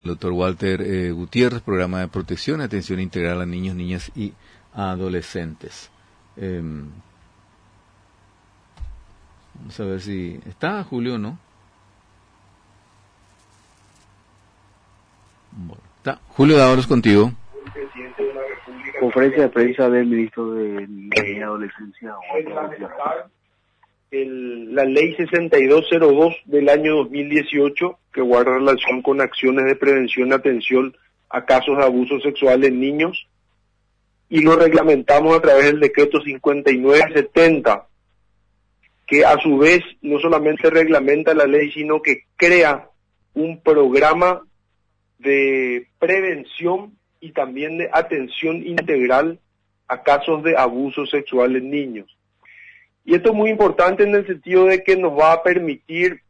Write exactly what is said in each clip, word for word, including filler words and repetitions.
Doctor Walter eh, Gutiérrez, Programa de Protección y Atención Integral a Niños, Niñas y Adolescentes. Eh, vamos a ver si está Julio, ¿no? Bueno, está. Julio Dávalos, contigo. Conferencia de prensa del ministro de Niñez y Adolescencia. El, la ley sesenta y dos cero dos del año dos mil dieciocho, que guarda relación con acciones de prevención y atención a casos de abuso sexual en niños, y lo reglamentamos a través del decreto cincuenta y nueve setenta, que a su vez no solamente reglamenta la ley, sino que crea un programa de prevención y también de atención integral a casos de abuso sexual en niños. Y esto es muy importante en el sentido de que nos va a permitir,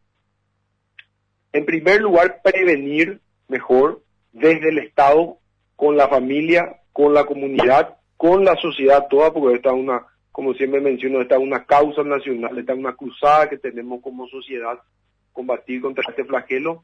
en primer lugar, prevenir mejor desde el Estado, con la familia, con la comunidad, con la sociedad toda, porque esta es una, como siempre menciono, esta es una causa nacional, esta es una cruzada que tenemos como sociedad, combatir contra este flagelo.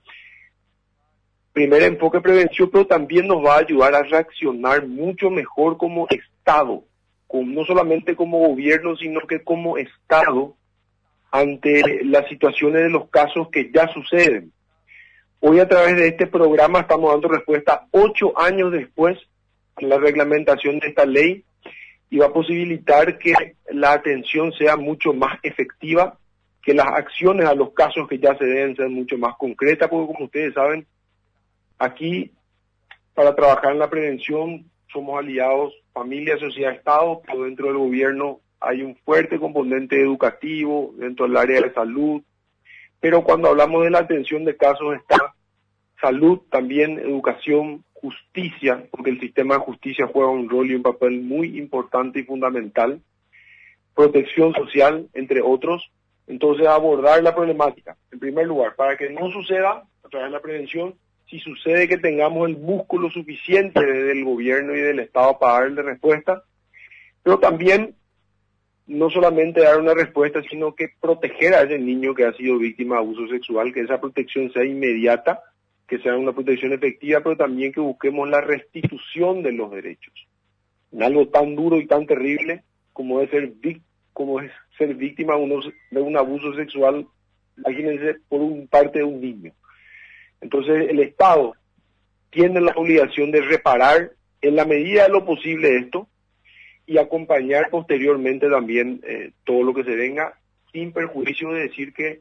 Primer enfoque prevención, pero también nos va a ayudar a reaccionar mucho mejor como Estado, con, no solamente como gobierno, sino que como Estado, ante las situaciones de los casos que ya suceden. Hoy a través de este programa estamos dando respuesta ocho años después de la reglamentación de esta ley, y va a posibilitar que la atención sea mucho más efectiva, que las acciones a los casos que ya se den sean mucho más concretas, porque como ustedes saben, aquí para trabajar en la prevención somos aliados familia, sociedad, Estado, pero dentro del gobierno hay un fuerte componente educativo, dentro del área de salud, pero cuando hablamos de la atención de casos está salud, también educación, justicia, porque el sistema de justicia juega un rol y un papel muy importante y fundamental, protección social, entre otros. Entonces, abordar la problemática, en primer lugar, para que no suceda a través de la prevención. Si sucede, que tengamos el músculo suficiente del gobierno y del Estado para darle respuesta, pero también no solamente dar una respuesta, sino que proteger a ese niño que ha sido víctima de abuso sexual, que esa protección sea inmediata, que sea una protección efectiva, pero también que busquemos la restitución de los derechos. En algo tan duro y tan terrible como es ser, como es ser víctima de, unos, de un abuso sexual, imagínense, por un parte de un niño. Entonces el Estado tiene la obligación de reparar en la medida de lo posible esto y acompañar posteriormente también eh, todo lo que se venga, sin perjuicio de decir que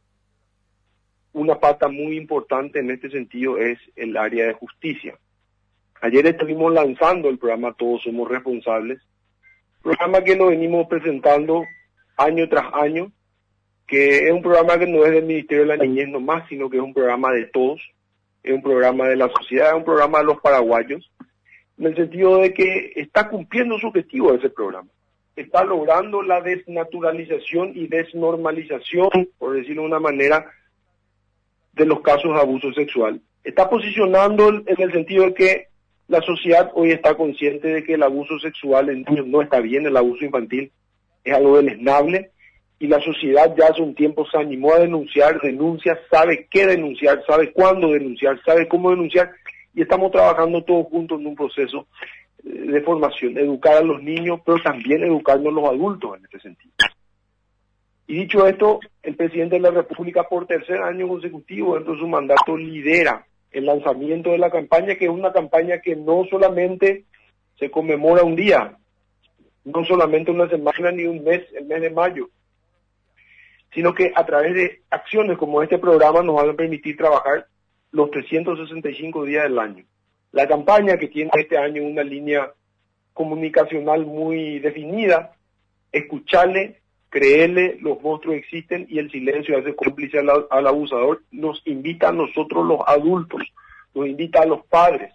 una pata muy importante en este sentido es el área de justicia. Ayer estuvimos lanzando el programa Todos Somos Responsables, programa que lo venimos presentando año tras año, que es un programa que no es del Ministerio de la Niñez nomás, sino que es un programa de todos, es un programa de la sociedad, es un programa de los paraguayos, en el sentido de que está cumpliendo su objetivo ese programa. Está logrando la desnaturalización y desnormalización, por decirlo de una manera, de los casos de abuso sexual. Está posicionando en el sentido de que la sociedad hoy está consciente de que el abuso sexual en niños no está bien, el abuso infantil es algo deleznable, y la sociedad ya hace un tiempo se animó a denunciar, denuncia, sabe qué denunciar, sabe cuándo denunciar, sabe cómo denunciar, y estamos trabajando todos juntos en un proceso de formación, educar a los niños, pero también educarnos los adultos en este sentido. Y dicho esto, el presidente de la República por tercer año consecutivo dentro de su mandato lidera el lanzamiento de la campaña, que es una campaña que no solamente se conmemora un día, no solamente una semana ni un mes, el mes de mayo, sino que a través de acciones como este programa nos van a permitir trabajar los trescientos sesenta y cinco días del año. La campaña, que tiene este año una línea comunicacional muy definida: escucharle, creerle, los monstruos existen y el silencio hace cómplice al, al abusador, nos invita a nosotros los adultos, nos invita a los padres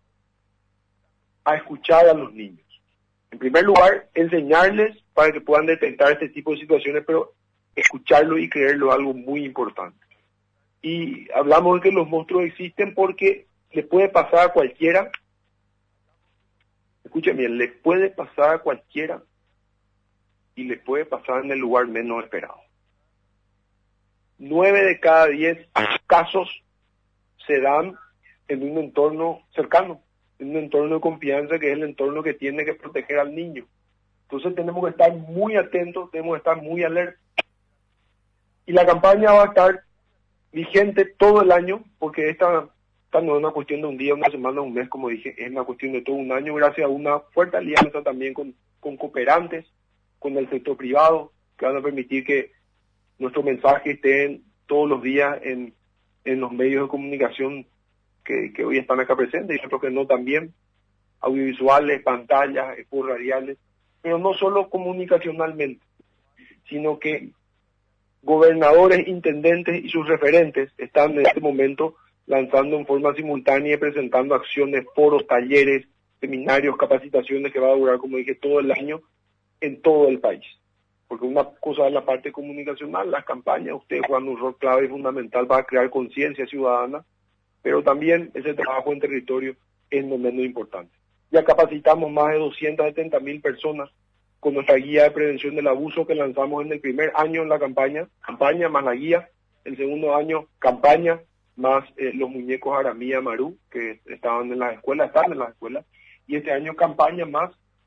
a escuchar a los niños. En primer lugar, enseñarles para que puedan detectar este tipo de situaciones, pero escucharlo y creerlo es algo muy importante. Y hablamos de que los monstruos existen porque le puede pasar a cualquiera, escuchen bien, le puede pasar a cualquiera y le puede pasar en el lugar menos esperado. Nueve de cada diez casos se dan en un entorno cercano, en un entorno de confianza que es el entorno que tiene que proteger al niño. Entonces tenemos que estar muy atentos, tenemos que estar muy alerta. Y la campaña va a estar vigente todo el año, porque esta, esta no es una cuestión de un día, una semana, un mes, como dije, es una cuestión de todo un año, gracias a una fuerte alianza también con, con cooperantes, con el sector privado, que van a permitir que nuestro mensaje esté todos los días en, en los medios de comunicación que, que hoy están acá presentes, y otros que no también, audiovisuales, pantallas, expos radiales, pero no solo comunicacionalmente, sino que gobernadores, intendentes y sus referentes están en este momento lanzando en forma simultánea y presentando acciones, foros, talleres, seminarios, capacitaciones que va a durar, como dije, todo el año en todo el país. Porque una cosa es la parte comunicacional, las campañas, ustedes juegan un rol clave y fundamental para crear conciencia ciudadana, pero también ese trabajo en territorio es no menos importante. Ya capacitamos más de doscientas setenta mil personas con nuestra guía de prevención del abuso que lanzamos en el primer año en la campaña, campaña más la guía, el segundo año campaña más eh, los muñecos Aramí y Amaru que estaban en las escuelas, están en las escuelas, y este año campaña más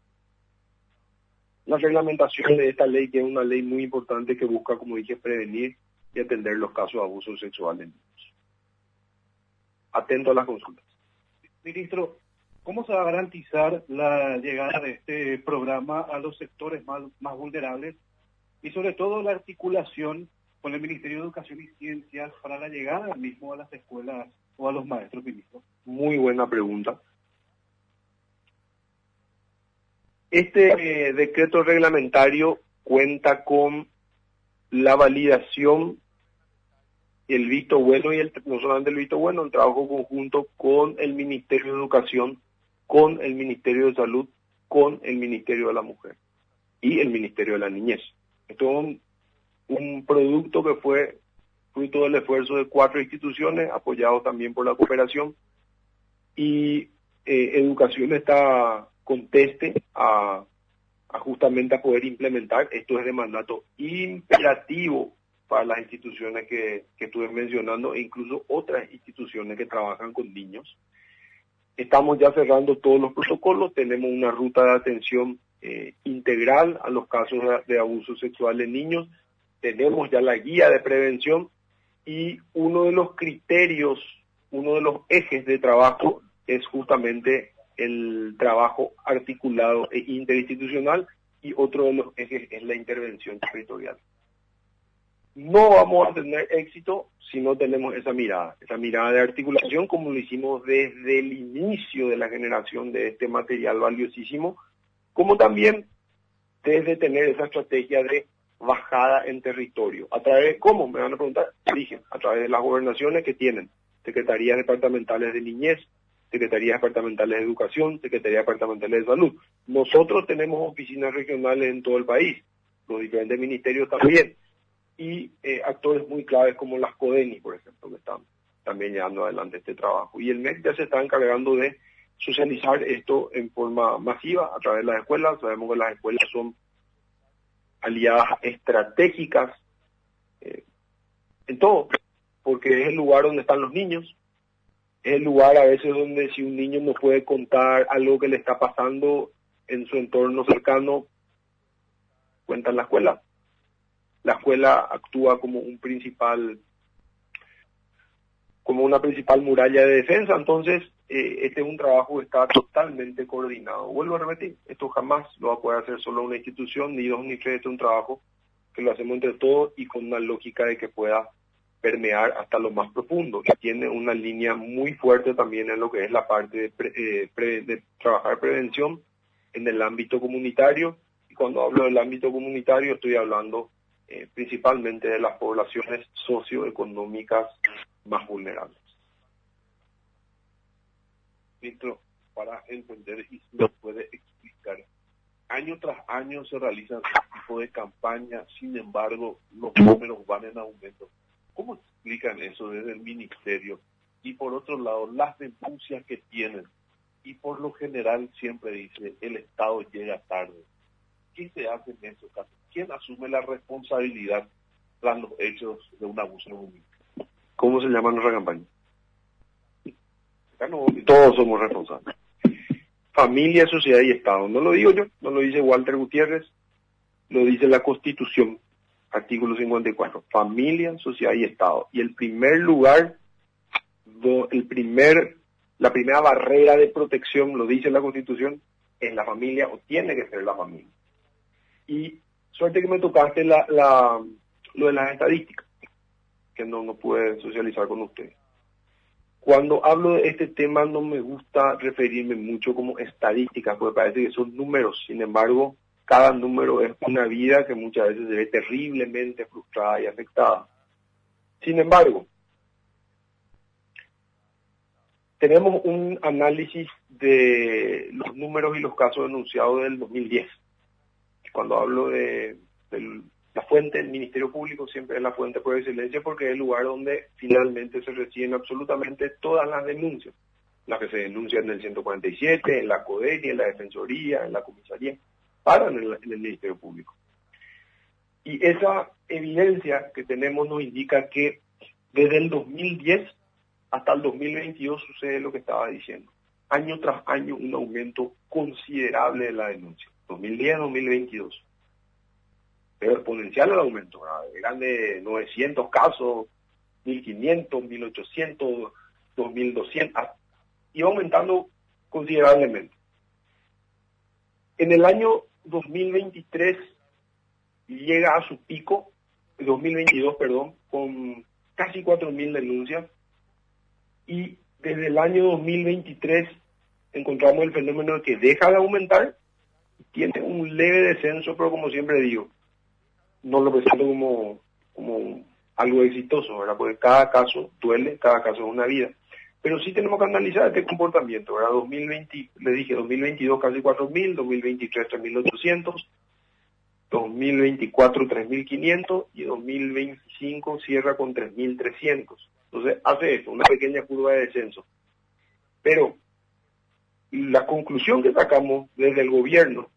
la reglamentación de esta ley, que es una ley muy importante que busca, como dije, prevenir y atender los casos de abuso sexual en niños. Atento a las consultas. Ministro, ¿cómo se va a garantizar la llegada de este programa a los sectores más, más vulnerables y sobre todo la articulación con el Ministerio de Educación y Ciencias para la llegada mismo a las escuelas o a los maestros, ministro? Muy buena pregunta. Este eh, decreto reglamentario cuenta con la validación, el visto bueno y el, no solamente el visto bueno, el trabajo conjunto con el Ministerio de Educación, con el Ministerio de Salud, con el Ministerio de la Mujer y el Ministerio de la Niñez. Esto es un, un producto que fue fruto del esfuerzo de cuatro instituciones, apoyados también por la cooperación, y eh, Educación está conteste a, a justamente a poder implementar. Esto es de mandato imperativo para las instituciones que, que estuve mencionando e incluso otras instituciones que trabajan con niños. Estamos ya cerrando todos los protocolos, tenemos una ruta de atención eh, integral a los casos de, de abuso sexual en niños, tenemos ya la guía de prevención y uno de los criterios, uno de los ejes de trabajo es justamente el trabajo articulado e interinstitucional, y otro de los ejes es la intervención territorial. No vamos a tener éxito si no tenemos esa mirada, esa mirada de articulación, como lo hicimos desde el inicio de la generación de este material valiosísimo, como también desde tener esa estrategia de bajada en territorio. ¿A través de cómo? Me van a preguntar. Dije, a través de las gobernaciones que tienen secretarías departamentales de niñez, secretarías departamentales de educación, secretarías departamentales de salud. Nosotros tenemos oficinas regionales en todo el país, los diferentes ministerios también, y eh, actores muy claves como las CODENI, por ejemplo, que están también llevando adelante este trabajo. Y el M E C ya se está encargando de socializar esto en forma masiva a través de las escuelas. Sabemos que las escuelas son aliadas estratégicas eh, en todo, porque es el lugar donde están los niños, es el lugar a veces donde si un niño no puede contar algo que le está pasando en su entorno cercano, cuenta en la escuela. La escuela actúa como un principal, como una principal muralla de defensa. Entonces, eh, este es un trabajo que está totalmente coordinado. Vuelvo a repetir, esto jamás lo va a poder hacer solo una institución, ni dos ni tres. Este es un trabajo que lo hacemos entre todos y con una lógica de que pueda permear hasta lo más profundo. Y tiene una línea muy fuerte también en lo que es la parte de, pre, eh, pre, de trabajar prevención en el ámbito comunitario. Y cuando hablo del ámbito comunitario estoy hablando Eh, principalmente de las poblaciones socioeconómicas más vulnerables. Ministro, para entender y si nos puede explicar, año tras año se realizan este tipo de campañas, sin embargo los números van en aumento. ¿Cómo explican eso desde el ministerio? Y por otro lado, las denuncias que tienen, y por lo general siempre dice, el Estado llega tarde. ¿Qué se hace en esos casos? ¿Quién asume la responsabilidad tras los hechos de un abuso? ¿Cómo se llama nuestra campaña? Acá no, todos somos responsables. Familia, sociedad y Estado. No lo digo yo, no lo dice Walter Gutiérrez, lo dice la Constitución, artículo cincuenta y cuatro. Familia, sociedad y Estado. Y el primer lugar, do, el primer, la primera barrera de protección, lo dice la Constitución, es la familia, o tiene que ser la familia. Y suerte que me tocaste la, la, lo de las estadísticas, que no, no pude socializar con ustedes. Cuando hablo de este tema no me gusta referirme mucho como estadísticas, porque parece que son números. Sin embargo, cada número es una vida que muchas veces se ve terriblemente frustrada y afectada. Sin embargo, tenemos un análisis de los números y los casos denunciados del dos mil diez. Cuando hablo de, de la fuente del Ministerio Público, siempre es la fuente por excelencia, porque es el lugar donde finalmente se reciben absolutamente todas las denuncias. Las que se denuncian en el ciento cuarenta y siete, en la CODERI, en la Defensoría, en la Comisaría, paran en, el, en el Ministerio Público. Y esa evidencia que tenemos nos indica que desde el dos mil diez hasta el dos mil veintidós sucede lo que estaba diciendo. Año tras año un aumento considerable de la denuncia. dos mil diez a dos mil veintidós. Pero exponencial el aumento. ¿Verdad? Eran de novecientos casos, mil quinientos, mil ochocientos, dos mil doscientos. Y aumentando considerablemente. En el año dos mil veintitrés llega a su pico, dos mil veintidós, perdón, con casi cuatro mil denuncias. Y desde el año dos mil veintitrés encontramos el fenómeno de que deja de aumentar, tiene un leve descenso, pero como siempre digo, no lo presento como, como algo exitoso, ¿verdad? Porque cada caso duele, cada caso es una vida. Pero sí tenemos que analizar este comportamiento, ¿verdad? dos mil veinte, le dije, dos mil veintidós casi cuatro mil, dos mil veintitrés tres mil ochocientos, dos mil veinticuatro tres mil quinientos y dos mil veinticinco cierra con tres mil trescientos. Entonces hace esto, una pequeña curva de descenso. Pero la conclusión que sacamos desde el gobierno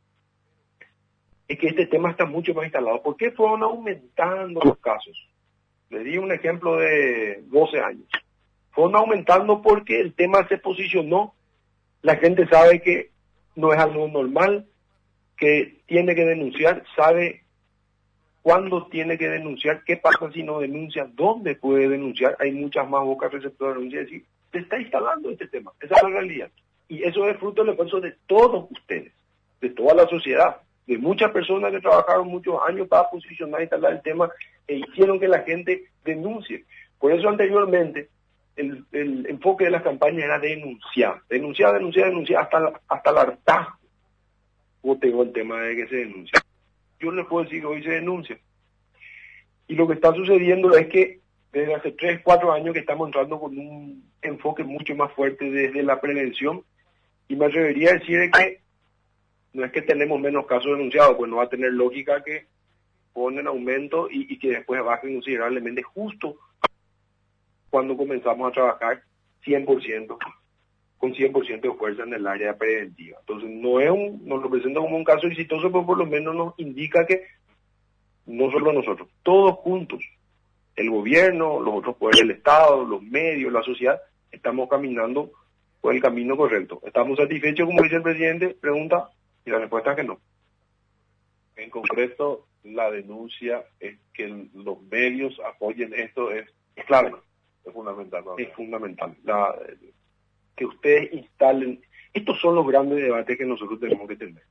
es que este tema está mucho más instalado. ¿Por qué fueron aumentando los casos? Les di un ejemplo de doce años. Fueron aumentando porque el tema se posicionó. La gente sabe que no es algo normal, que tiene que denunciar, sabe cuándo tiene que denunciar, qué pasa si no denuncia, dónde puede denunciar. Hay muchas más bocas receptoras de denuncia. Es decir, se está instalando este tema. Esa es la realidad. Y eso es fruto del esfuerzo de todos ustedes, de toda la sociedad, de muchas personas que trabajaron muchos años para posicionar y instalar el tema e hicieron que la gente denuncie. Por eso anteriormente el, el enfoque de las campañas era denunciar, denunciar, denunciar, denunciar, hasta, hasta el hartazgo. Tengo el tema de que se denuncia. Yo les puedo decir que hoy se denuncia. Y lo que está sucediendo es que desde hace tres, cuatro años que estamos entrando con un enfoque mucho más fuerte desde la prevención, y me atrevería a decir que no es que tenemos menos casos denunciados, pues no va a tener lógica que ponen aumento y, y que después bajen considerablemente justo cuando comenzamos a trabajar cien por ciento, con cien por ciento de fuerza en el área preventiva. Entonces no es un, nos lo presenta como un caso exitoso, pero por lo menos nos indica que no solo nosotros, todos juntos, el gobierno, los otros poderes del Estado, los medios, la sociedad, estamos caminando por el camino correcto. ¿Estamos satisfechos, como dice el presidente? Pregunta, y la respuesta es que no. En concreto, la denuncia es que los medios apoyen esto, es, es clave, es fundamental. ¿No? Es fundamental. La, que ustedes instalen, estos son los grandes debates que nosotros tenemos que tener.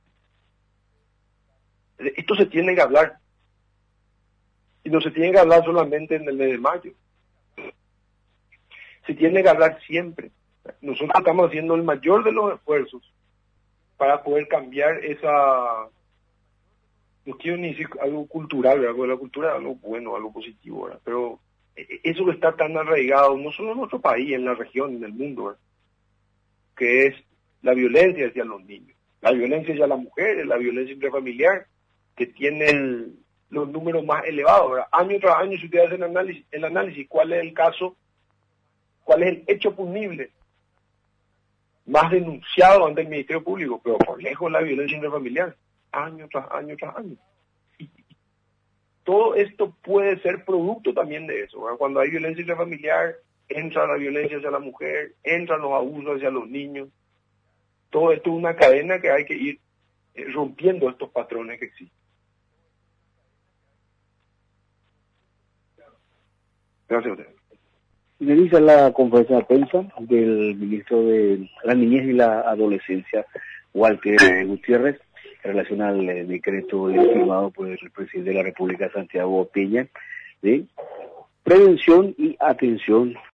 Esto se tiene que hablar. Y no se tiene que hablar solamente en el mes de mayo. Se tiene que hablar siempre. Nosotros estamos haciendo el mayor de los esfuerzos para poder cambiar esa, no quiero ni decir algo cultural, ¿verdad? Porque la cultura es algo bueno, algo positivo, ¿verdad? Pero eso que está tan arraigado, no solo en nuestro país, en la región, en el mundo, ¿verdad? Que es la violencia hacia los niños, la violencia hacia las mujeres, la violencia intrafamiliar, que tienen los números más elevados, ¿verdad? Año tras año, si ustedes hacen el análisis, el análisis, ¿cuál es el caso, cuál es el hecho punible más denunciado ante el Ministerio Público? Pero por lejos la violencia intrafamiliar, año tras año tras año. Y, y todo esto puede ser producto también de eso, ¿verdad? Cuando hay violencia intrafamiliar, entra la violencia hacia la mujer, entran los abusos hacia los niños. Todo esto es una cadena que hay que ir eh, rompiendo estos patrones que existen. Gracias a usted. Finaliza la conferencia de prensa del ministro de la Niñez y la Adolescencia, Walter Gutiérrez, en relación al eh, decreto firmado por el presidente de la República, Santiago Peña, de prevención y atención